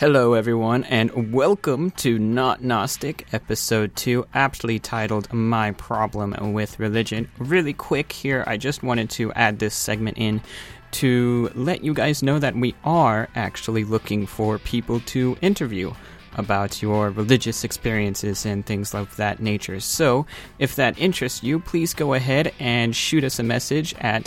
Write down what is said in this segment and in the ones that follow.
Hello, everyone, and welcome to Not Gnostic, Episode 2, aptly titled My Problem with Religion. Really quick here, I just wanted to add this segment in to let you guys know that we are actually looking for people to interview about your religious experiences and things of that nature. So, if that interests you, please go ahead and shoot us a message at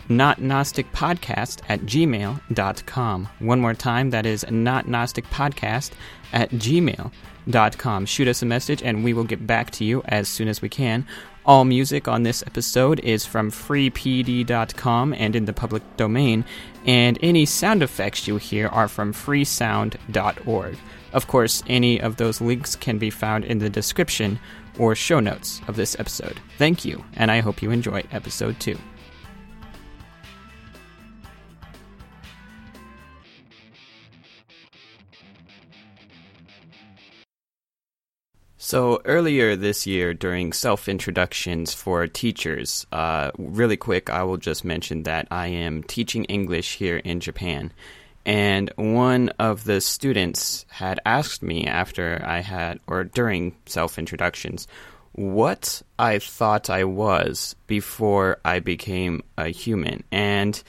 notgnosticpodcast@gmail.com. One more time, that is notgnosticpodcast@gmail.com. Shoot us a message and we will get back to you as soon as we can. All music on this episode is from freepd.com and in the public domain, and any sound effects you hear are from freesound.org. Of course, any of those links can be found in the description or show notes of this episode. Thank you, and I hope you enjoy episode 2. So earlier this year, during self-introductions for teachers, really quick, I will just mention that I am teaching English here in Japan. And one of the students had asked me during self-introductions, what I thought I was before I became a human. And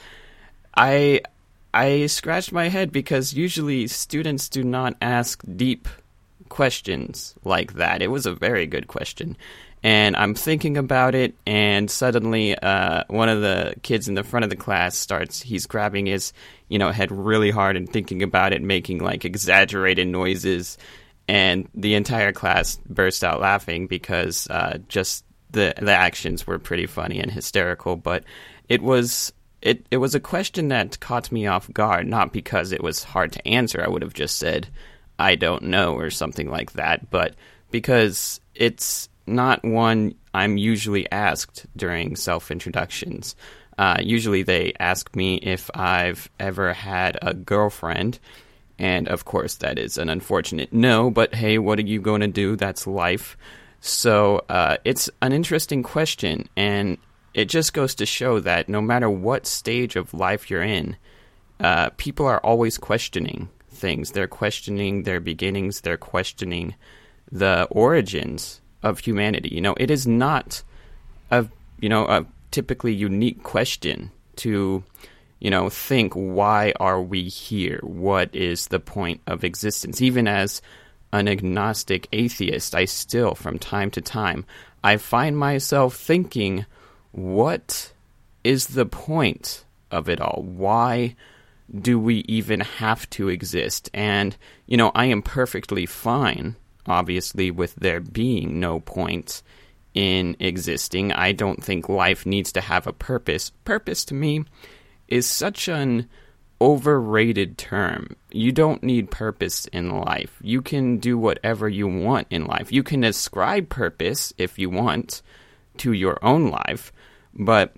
I scratched my head because usually students do not ask deep questions like that. It was a very good question. And I'm thinking about it, and suddenly one of the kids in the front of the class he's grabbing his head really hard and thinking about it, making like exaggerated noises, and the entire class burst out laughing because just the actions were pretty funny and hysterical. But it was a question that caught me off guard, not because it was hard to answer. I would have just said, I don't know, or something like that, but because it's not one I'm usually asked during self-introductions. Usually they ask me if I've ever had a girlfriend, and of course that is an unfortunate no, but hey, what are you going to do? That's life. So it's an interesting question, and it just goes to show that no matter what stage of life you're in, people are always questioning things. They're questioning their beginnings. They're questioning the origins of humanity. It is not a typically unique question to, think, why are we here? What is the point of existence? Even as an agnostic atheist, I still, from time to time, I find myself thinking, what is the point of it all? Why do we even have to exist? And, I am perfectly fine, obviously, with there being no point in existing. I don't think life needs to have a purpose. Purpose, to me, is such an overrated term. You don't need purpose in life. You can do whatever you want in life. You can ascribe purpose, if you want, to your own life, but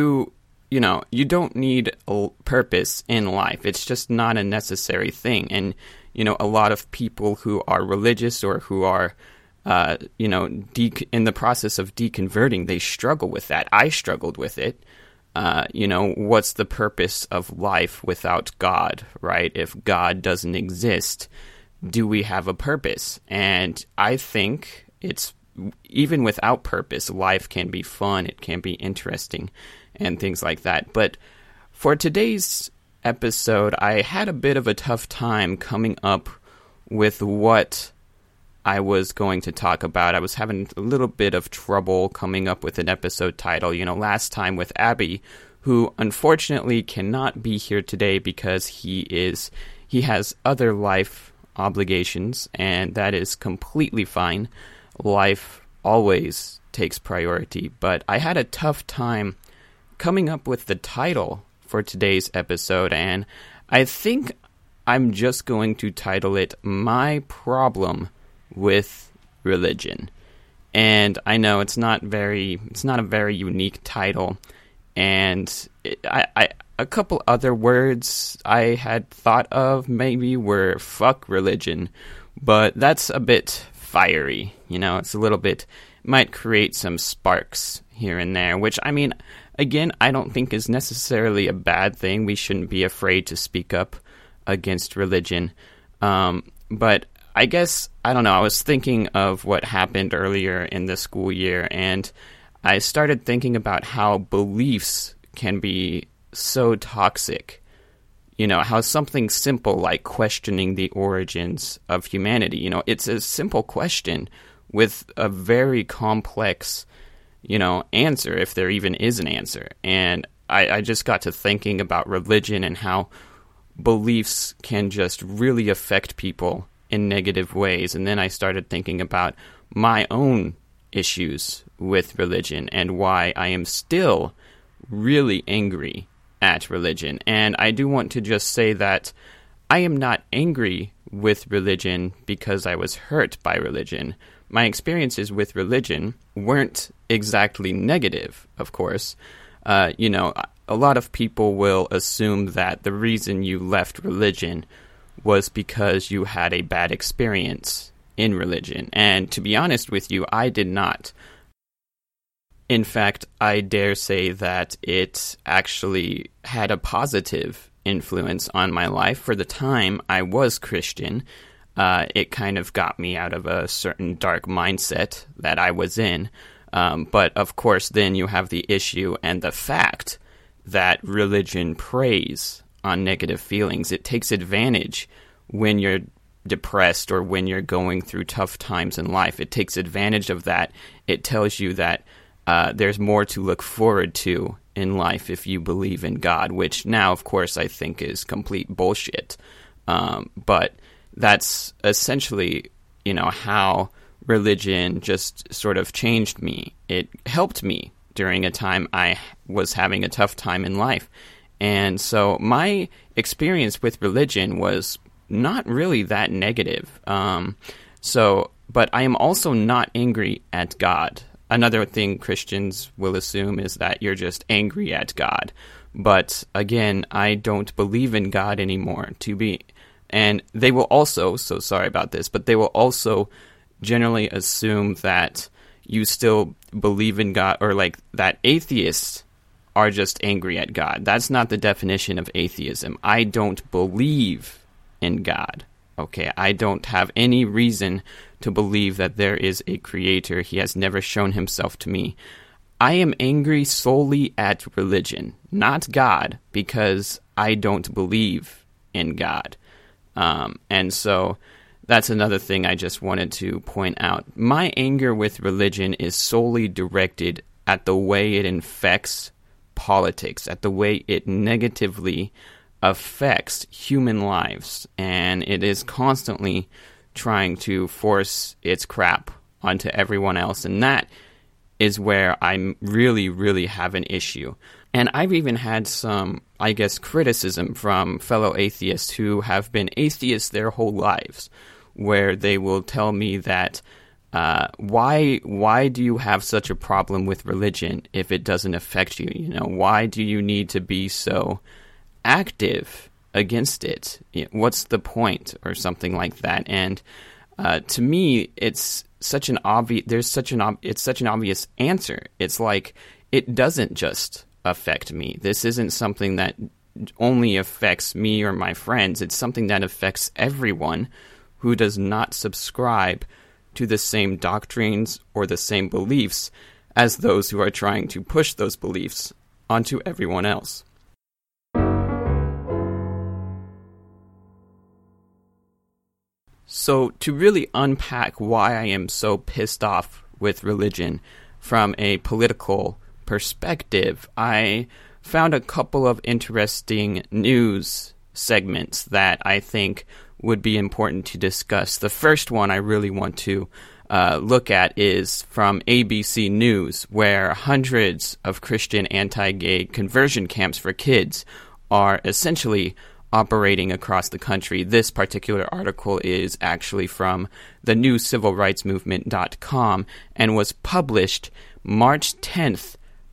you don't need a purpose in life. It's just not a necessary thing. And, a lot of people who are religious or who are, in the process of deconverting, they struggle with that. I struggled with it. What's the purpose of life without God, right? If God doesn't exist, do we have a purpose? And I think even without purpose, life can be fun. It can be interesting and things like that. But for today's episode, I had a bit of a tough time coming up with what I was going to talk about. I was having a little bit of trouble coming up with an episode title. Last time with Abby, who unfortunately cannot be here today because he has other life obligations, and that is completely fine. Life always takes priority. But I had a tough time coming up with the title for today's episode, and I think I'm just going to title it My Problem with Religion. And I know it's not a very unique title, and a couple other words I had thought of maybe were fuck religion, but that's a bit fiery, it's a little bit, might create some sparks here and there, which, again, I don't think is necessarily a bad thing. We shouldn't be afraid to speak up against religion. But I guess, I don't know, I was thinking of what happened earlier in the school year, and I started thinking about how beliefs can be so toxic. You know, how something simple like questioning the origins of humanity, you know, it's a simple question with a very complex, you know, answer, if there even is an answer. And I just got to thinking about religion and how beliefs can just really affect people in negative ways. And then I started thinking about my own issues with religion and why I am still really angry at religion. And I do want to just say that I am not angry with religion because I was hurt by religion. My experiences with religion weren't exactly negative, of course. You know, a lot of people will assume that the reason you left religion was because you had a bad experience in religion. And to be honest with you, I did not. In fact, I dare say that it actually had a positive influence on my life. For the time I was Christian, it kind of got me out of a certain dark mindset that I was in. But of course, then you have the issue and the fact that religion preys on negative feelings. It takes advantage when you're depressed or when you're going through tough times in life. It takes advantage of that. It tells you that there's more to look forward to in life if you believe in God, which now, of course, I think is complete bullshit. But that's essentially, you know, how religion just sort of changed me. It helped me during a time I was having a tough time in life. And so my experience with religion was not really that negative. But I am also not angry at God. Another thing Christians will assume is that you're just angry at God. But again, I don't believe in God anymore and they will also, so sorry about this, but they will also generally assume that you still believe in God, or like that atheists are just angry at God. That's not the definition of atheism. I don't believe in God. Okay, I don't have any reason to believe that there is a creator. He has never shown himself to me. I am angry solely at religion, not God, because I don't believe in God. And so that's another thing I just wanted to point out. My anger with religion is solely directed at the way it infects politics, at the way it negatively affects human lives, and it is constantly trying to force its crap onto everyone else, and that is where I really, really have an issue. And I've even had some, I guess, criticism from fellow atheists who have been atheists their whole lives, where they will tell me that why do you have such a problem with religion if it doesn't affect you? You know, why do you need to be so active against it? What's the point, or something like that? And to me, it's such an obvious answer. It's like, it doesn't just affect me. This isn't something that only affects me or my friends. It's something that affects everyone who does not subscribe to the same doctrines or the same beliefs as those who are trying to push those beliefs onto everyone else. So to really unpack why I am so pissed off with religion from a political perspective, I found a couple of interesting news segments that I think would be important to discuss. The first one I really want to look at is from ABC News, where hundreds of Christian anti-gay conversion camps for kids are essentially operating across the country. This particular article is actually from the new civilrightsmovement.com and was published March 10th,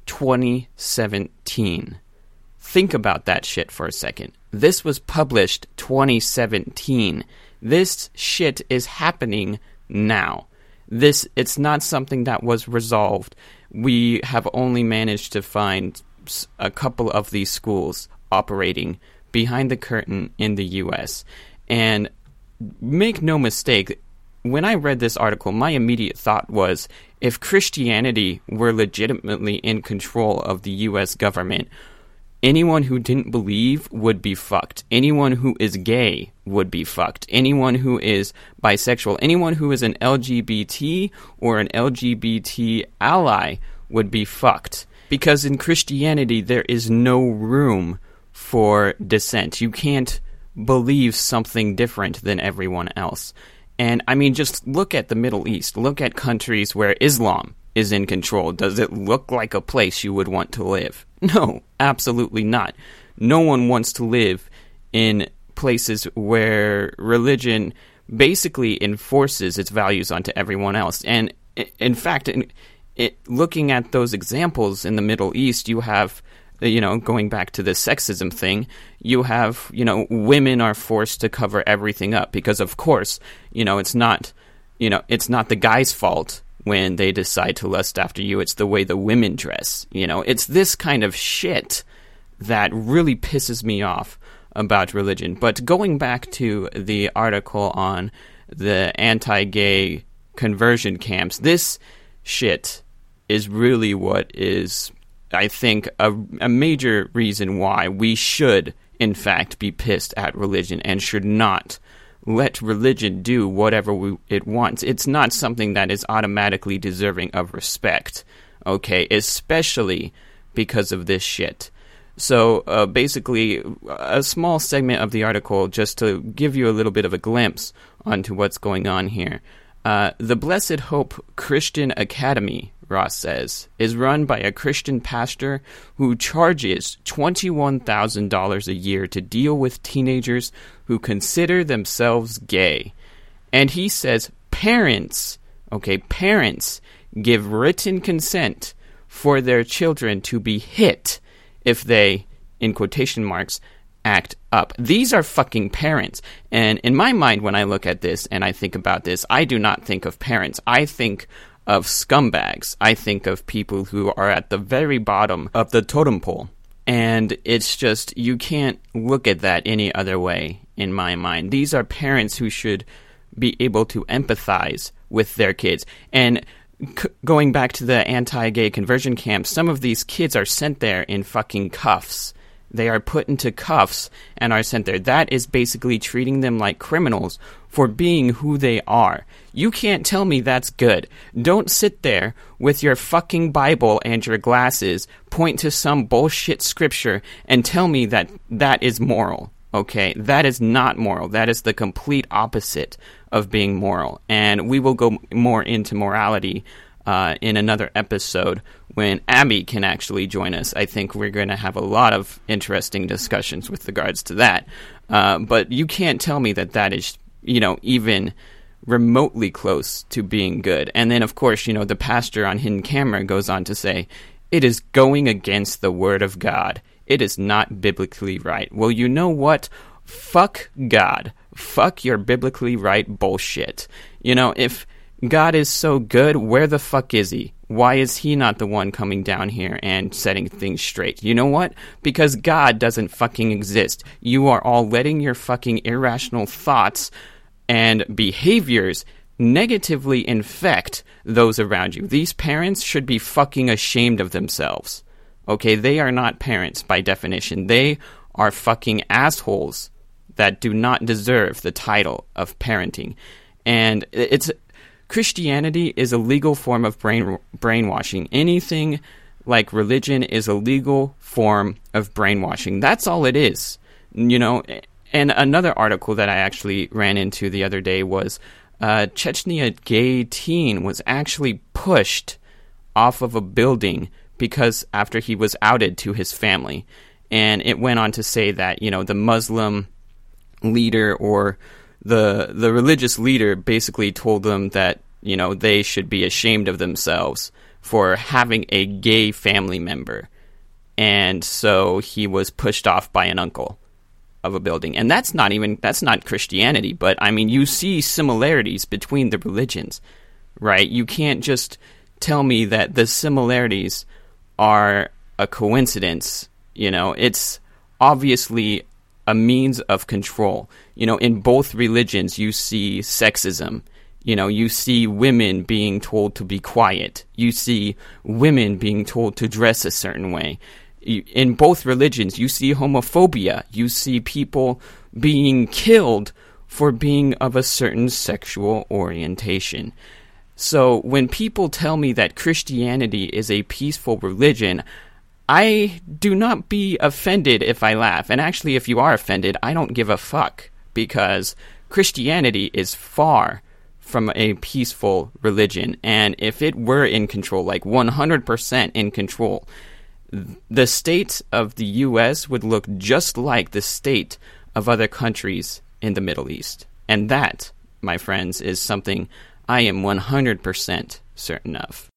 2017. Think about that shit for a second. This was published 2017. This shit is happening now. It's not something that was resolved. We have only managed to find a couple of these schools operating behind the curtain in the U.S. And make no mistake, when I read this article, my immediate thought was, if Christianity were legitimately in control of the U.S. government, anyone who didn't believe would be fucked. Anyone who is gay would be fucked. Anyone who is bisexual, anyone who is an LGBT or an LGBT ally would be fucked. Because in Christianity, there is no room for dissent. You can't believe something different than everyone else. And, I mean, just look at the Middle East. Look at countries where Islam is in control. Does it look like a place you would want to live? No, absolutely not. No one wants to live in places where religion basically enforces its values onto everyone else. And, in fact, looking at those examples in the Middle East, you have, going back to the sexism thing, you have, women are forced to cover everything up because, of course, it's not the guy's fault when they decide to lust after you. It's the way the women dress. It's this kind of shit that really pisses me off about religion. But going back to the article on the anti-gay conversion camps, this shit is really what is, I think, a major reason why we should, in fact, be pissed at religion and should not let religion do whatever it wants. It's not something that is automatically deserving of respect, okay? Especially because of this shit. So, basically, a small segment of the article just to give you a little bit of a glimpse onto what's going on here. The Blessed Hope Christian Academy, Ross says, is run by a Christian pastor who charges $21,000 a year to deal with teenagers who consider themselves gay. And he says parents give written consent for their children to be hit if they, in quotation marks, act up. These are fucking parents. And in my mind, when I look at this and I think about this, I do not think of parents. I think of scumbags. I think of people who are at the very bottom of the totem pole. And it's just, you can't look at that any other way in my mind. These are parents who should be able to empathize with their kids. And going back to the anti-gay conversion camps, some of these kids are sent there in fucking cuffs. They are put into cuffs and are sent there. That is basically treating them like criminals for being who they are. You can't tell me that's good. Don't sit there with your fucking Bible and your glasses, point to some bullshit scripture, and tell me that that is moral. Okay? That is not moral. That is the complete opposite of being moral. And we will go more into morality in another episode when Abby can actually join us. I think we're going to have a lot of interesting discussions with regards to that. But you can't tell me that that is, even remotely close to being good. And then, of course, the pastor on Hidden Camera goes on to say, it is going against the word of God. It is not biblically right. Well, you know what? Fuck God. Fuck your biblically right bullshit. If God is so good, where the fuck is he? Why is he not the one coming down here and setting things straight? You know what? Because God doesn't fucking exist. You are all letting your fucking irrational thoughts and behaviors negatively infect those around you. These parents should be fucking ashamed of themselves. Okay, they are not parents by definition. They are fucking assholes that do not deserve the title of parenting. And Christianity is a legal form of brainwashing. Anything like religion is a legal form of brainwashing. That's all it is. And another article that I actually ran into the other day was Chechnya gay teen was actually pushed off of a building because after he was outed to his family. And it went on to say that, the Muslim leader or the religious leader basically told them that, they should be ashamed of themselves for having a gay family member. And so he was pushed off by an uncle of a building. And that's not Christianity, but I mean, you see similarities between the religions, right? You can't just tell me that the similarities are a coincidence. It's obviously a means of control. In both religions, you see sexism. You see women being told to be quiet. You see women being told to dress a certain way. In both religions, you see homophobia. You see people being killed for being of a certain sexual orientation. So when people tell me that Christianity is a peaceful religion, I do not be offended if I laugh. And actually, if you are offended, I don't give a fuck, because Christianity is far from a peaceful religion. And if it were in control, like 100% in control, the state of the U.S. would look just like the state of other countries in the Middle East. And that, my friends, is something I am 100% certain of.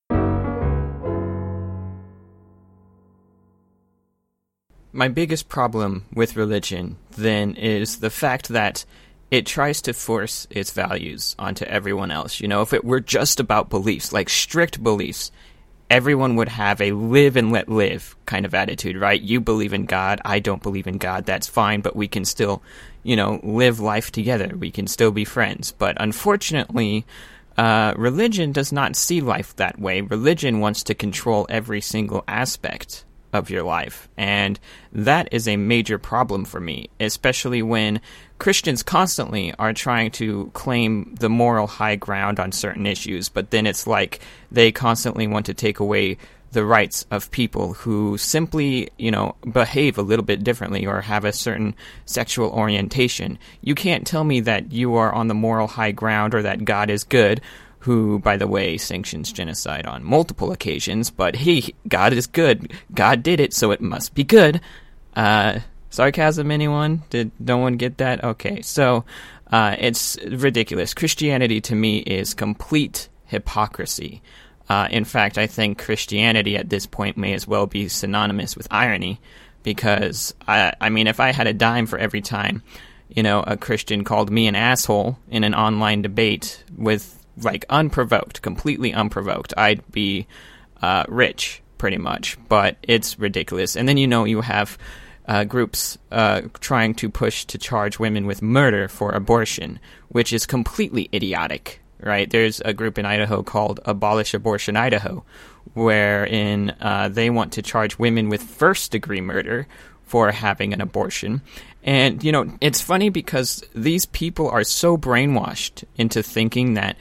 My biggest problem with religion, then, is the fact that it tries to force its values onto everyone else. If it were just about beliefs, like strict beliefs, everyone would have a live and let live kind of attitude, right? You believe in God, I don't believe in God, that's fine, but we can still, live life together. We can still be friends. But unfortunately, religion does not see life that way. Religion wants to control every single aspect of your life. And that is a major problem for me, especially when Christians constantly are trying to claim the moral high ground on certain issues, but then it's like they constantly want to take away the rights of people who simply, behave a little bit differently or have a certain sexual orientation. You can't tell me that you are on the moral high ground or that God is good, who, by the way, sanctions genocide on multiple occasions, but hey, God is good. God did it, so it must be good. Sarcasm, anyone? Did no one get that? Okay, so it's ridiculous. Christianity, to me, is complete hypocrisy. In fact, I think Christianity at this point may as well be synonymous with irony, because, I mean, if I had a dime for every time, a Christian called me an asshole in an online debate with, unprovoked, completely unprovoked, I'd be rich, pretty much. But it's ridiculous. And then, you have groups trying to push to charge women with murder for abortion, which is completely idiotic, right? There's a group in Idaho called Abolish Abortion Idaho, wherein they want to charge women with first-degree murder for having an abortion. And, it's funny because these people are so brainwashed into thinking that,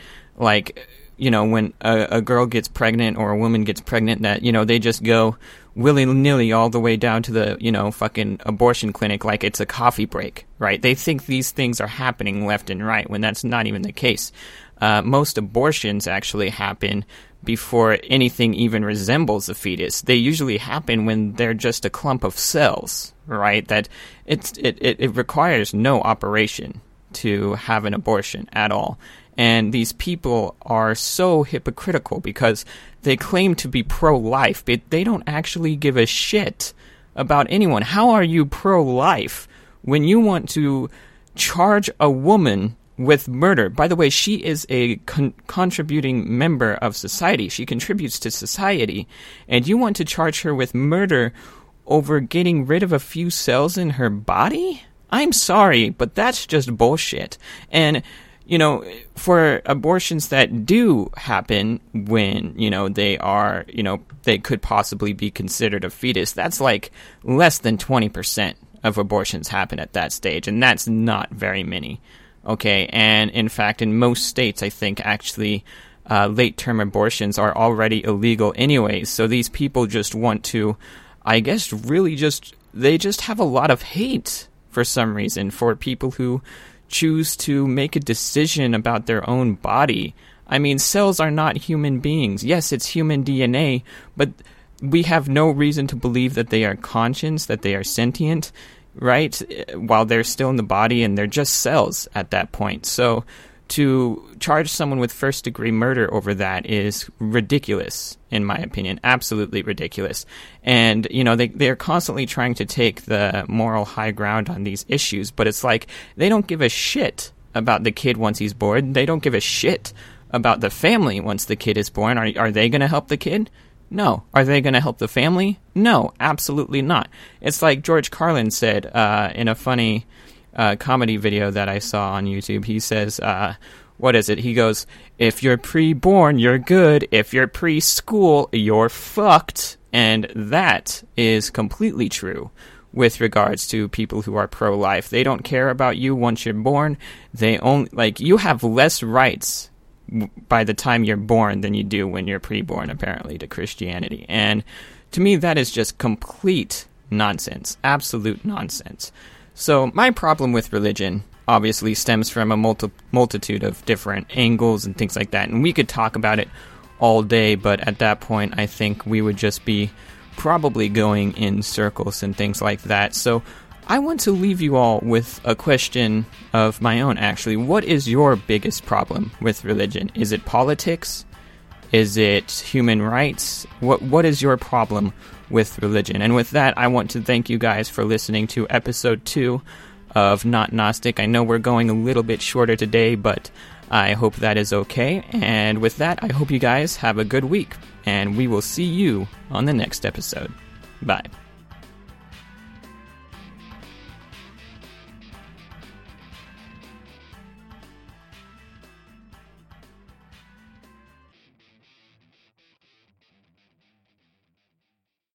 when a girl gets pregnant or a woman gets pregnant, that, they just go willy-nilly all the way down to the, fucking abortion clinic like it's a coffee break, right? They think these things are happening left and right when that's not even the case. Most abortions actually happen before anything even resembles a fetus. They usually happen when they're just a clump of cells, right? That it requires no operation to have an abortion at all. And these people are so hypocritical because they claim to be pro-life, but they don't actually give a shit about anyone. How are you pro-life when you want to charge a woman with murder? By the way, she is a contributing member of society. She contributes to society. And you want to charge her with murder over getting rid of a few cells in her body? I'm sorry, but that's just bullshit. And for abortions that do happen when, they are, they could possibly be considered a fetus, that's like less than 20% of abortions happen at that stage, and that's not very many. Okay, and in fact, in most states, I think actually late-term abortions are already illegal anyways, so these people just want to, I guess, really they just have a lot of hate for some reason for people who choose to make a decision about their own body. I mean, cells are not human beings. Yes, it's human DNA, but we have no reason to believe that they are conscious, that they are sentient, right? While they're still in the body and they're just cells at that point. So to charge someone with first-degree murder over that is ridiculous, in my opinion. Absolutely ridiculous. And, they're constantly trying to take the moral high ground on these issues, but it's like they don't give a shit about the kid once he's born. They don't give a shit about the family once the kid is born. Are they going to help the kid? No. Are they going to help the family? No, absolutely not. It's like George Carlin said in a funny comedy video that I saw on YouTube. He says, what is it? He goes, if you're pre-born, you're good. If you're preschool, you're fucked. And that is completely true with regards to people who are pro-life. They don't care about you once you're born. They only, like, you have less rights by the time you're born than you do when you're pre-born, apparently, to Christianity. And to me, that is just complete nonsense. Absolute nonsense. So my problem with religion obviously stems from a multitude of different angles and things like that. And we could talk about it all day, but at that point, I think we would just be probably going in circles and things like that. So I want to leave you all with a question of my own, actually. What is your biggest problem with religion? Is it politics? Is it human rights? What is your problem with religion? And with that, I want to thank you guys for listening to episode 2 of Not Gnostic. I know we're going a little bit shorter today, but I hope that is okay. And with that, I hope you guys have a good week, and we will see you on the next episode. Bye.